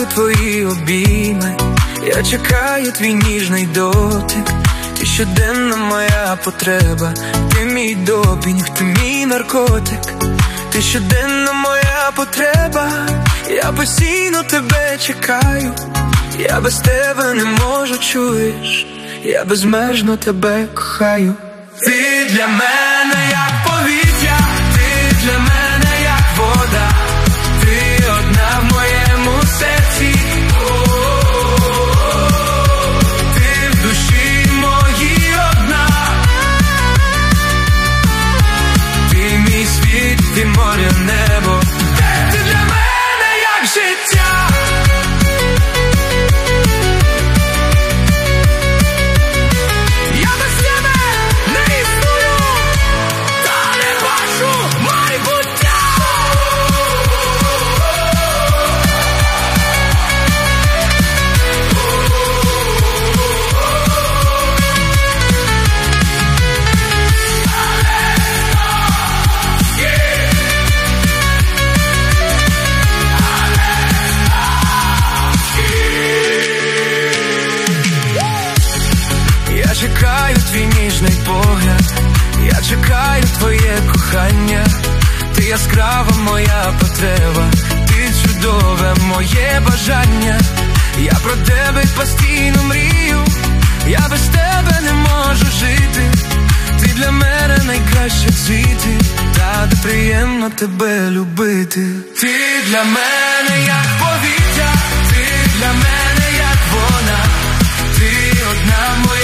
чекаю твої обійми, я чекаю твій ніжний дотик. Ти щоденна моя потреба, ти мій допінг, ти мій наркотик. Ти щоденна моя потреба, я постійно тебе чекаю. Я без тебе не можу, чуєш, я безмежно тебе кохаю. Ти для мене як повітря, ти для мене як вода, ти одна в моєму серці. Ти в душі моїй одна. Ти мій світ, ти море, небо. Ти для мене як життя. Я чекаю твій ніжний погляд, я чекаю твоє кохання. Ти яскрава моя потреба, ти чудове моє бажання. Я про тебе постійно мрію, я без тебе не можу жити. Ти для мене найкраще світи, та де приємно тебе любити. Ти для мене як повітря, ти для мене як вона, ти одна моя.